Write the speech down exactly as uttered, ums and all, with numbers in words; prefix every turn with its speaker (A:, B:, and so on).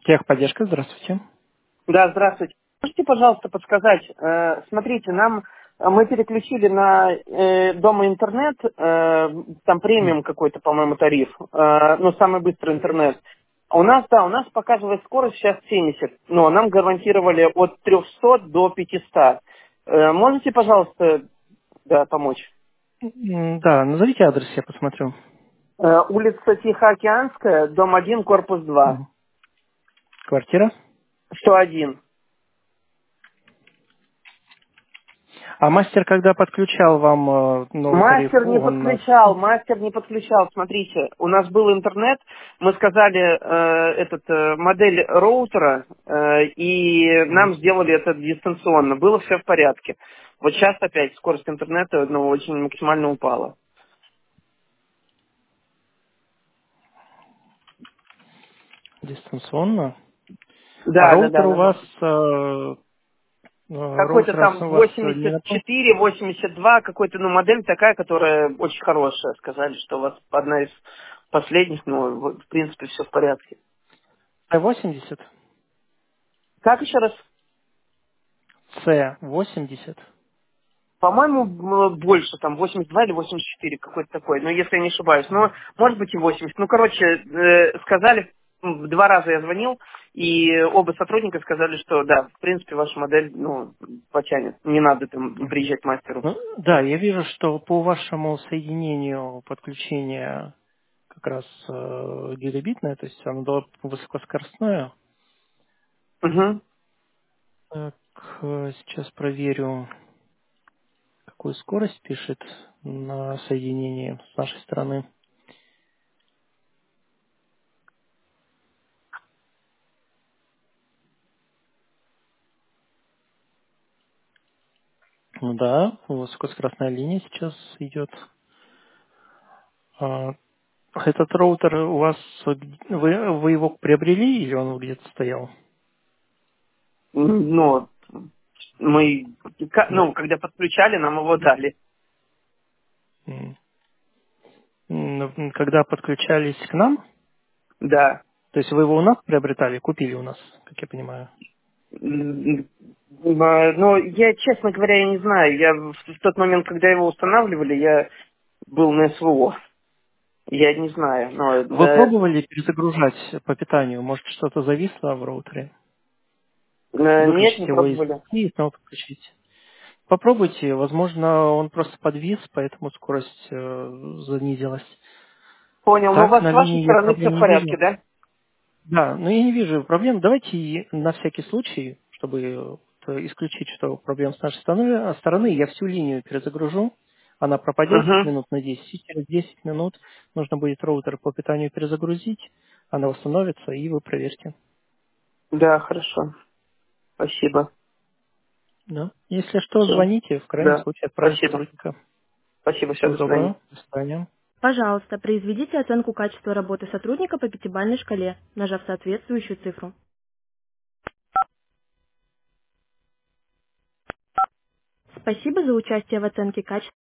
A: Техподдержка, здравствуйте.
B: Да, здравствуйте. Можете, пожалуйста, подсказать, э, смотрите, нам э, мы переключили на э, дома интернет, э, там
A: М.
B: премиум какой-то, по-моему, тариф, э, ну, самый быстрый интернет. А у нас, да, у нас показывает скорость сейчас семьдесят, но нам гарантировали от трехсот до пятисот. Э, можете, пожалуйста, да, помочь?
A: М, Да, назовите адрес, я посмотрю.
B: Э, улица Тихоокеанская, дом один, корпус два,
A: Мгм. Квартира.
B: сто один.
A: А мастер, когда подключал вам э, новый тариф,
B: Мастер не
A: он... э,
B: подключал, мастер не подключал. Смотрите, у нас был интернет, мы сказали э, этот э, модель роутера, э, и
A: Мгм.
B: нам сделали это дистанционно. Было все в порядке. Вот сейчас опять скорость интернета ну, очень максимально упала.
A: Дистанционно. А
B: Да, да,
A: роутер
B: да,
A: у
B: да, да.
A: вас... э, э,
B: Какой-то
A: Роутер
B: там
A: у вас э, не
B: восемьдесят
A: на том?
B: четыре, восемьдесят два, какой-то, ну, модель такая, которая очень хорошая. Сказали, что у вас одна из последних, ну, вот, в принципе, все в порядке.
A: С восемьдесят?
B: Как еще раз?
A: С восемьдесят?
B: По-моему, м, больше, там, восемьдесят два или восемьдесят четыре, какой-то такой, ну, если я не ошибаюсь. Но, может быть, и восемьдесят. Ну, короче, э, сказали, м, два раза я звонил, и оба сотрудника сказали, что, да, в принципе, ваша модель, ну, потянет. Не надо там приезжать к мастеру.
A: Ну, да, я вижу, что по вашему соединению подключения как раз э, гигабитное, то есть оно было высокоскоростное.
B: Угу.
A: Так, э, сейчас проверю, какую скорость пишет на соединении с нашей стороны. Ну да, высокоскоростная линия сейчас идет. А, этот роутер у вас, э, г- вы, вы его приобрели или он где-то стоял?
B: Ну, мы, ка-
A: Да.
B: ну, когда подключали, нам его дали.
A: М. М, Когда подключались к нам,
B: Да.
A: то есть вы его у нас приобретали, купили у нас, как я понимаю.
B: М, м, а, Но я, честно говоря, я не знаю. Я в в тот момент, когда его устанавливали, я был на СВО. Я не знаю, но
A: Вы
B: да,
A: пробовали перезагружать по питанию? Может, что-то зависло в роутере?
B: э, нет,
A: Выключить
B: не
A: его из
B: пробовали.
A: сети и снова подключить. Попробуйте, возможно, он просто подвис, поэтому скорость э, занизилась.
B: Понял, но у
A: Так,
B: вас
A: на
B: с вашей
A: линии я
B: стороны все
A: проблем
B: в
A: не
B: порядке,
A: вижу.
B: да?
A: Да, но я не вижу проблем. Давайте и на всякий случай, чтобы э, исключить, что проблем с нашей стороны, стороны, я всю линию перезагружу, она пропадет
B: Угу.
A: минут на десять, и через десять минут нужно будет роутер по питанию перезагрузить, она восстановится, и вы проверьте.
B: Да, хорошо. Спасибо.
A: Да. Если что,
B: Все.
A: звоните, в крайнем
B: Да.
A: случае отправим
B: Спасибо.
A: сотрудника.
B: Спасибо, все,
A: Всего
B: до свидания.
A: доброго, до свидания.
C: Пожалуйста, произведите оценку качества работы сотрудника по пятибалльной шкале, нажав соответствующую цифру. Спасибо за участие в оценке качества.